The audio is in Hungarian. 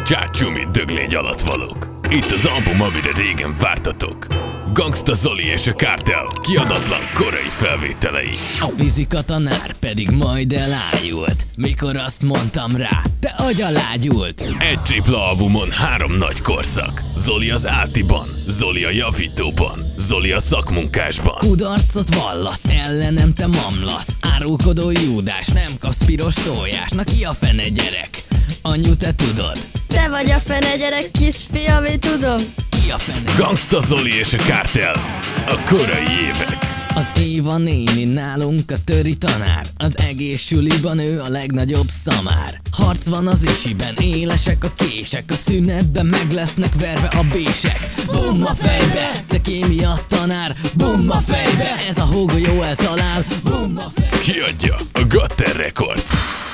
Csácsumi döglény alatt valók. Itt az album, amire régen vártatok. Gangsta Zoli és a Kártel kiadatlan korai felvételei. A fizika tanár pedig majd elájult, mikor azt mondtam rá, te agyalágyult. Egy tripla albumon 3 nagy korszak. Zoli az átiban, Zoli a javítóban, Zoli a szakmunkásban. Kudarcot vallasz, ellenem te mamlasz. Árulkodó Júdás, nem kapsz piros tojás. Na ki a fene gyerek? Anyu, te tudod? Te vagy a fene gyerek, kisfiam, én tudom. Ki a fene? Gangsta Zoli és a Kártel. A korai évek. Az Éva néni nálunk a töri tanár. Az egész suliban ő a legnagyobb szamár. Harc van az isiben, élesek a kések. A szünetben meg lesznek verve a bések. Bum a fejbe, te kémia tanár. Bum a fejbe, ez a hógolyó eltalál. Bum a fejbe. Kiadja a Gatter Records.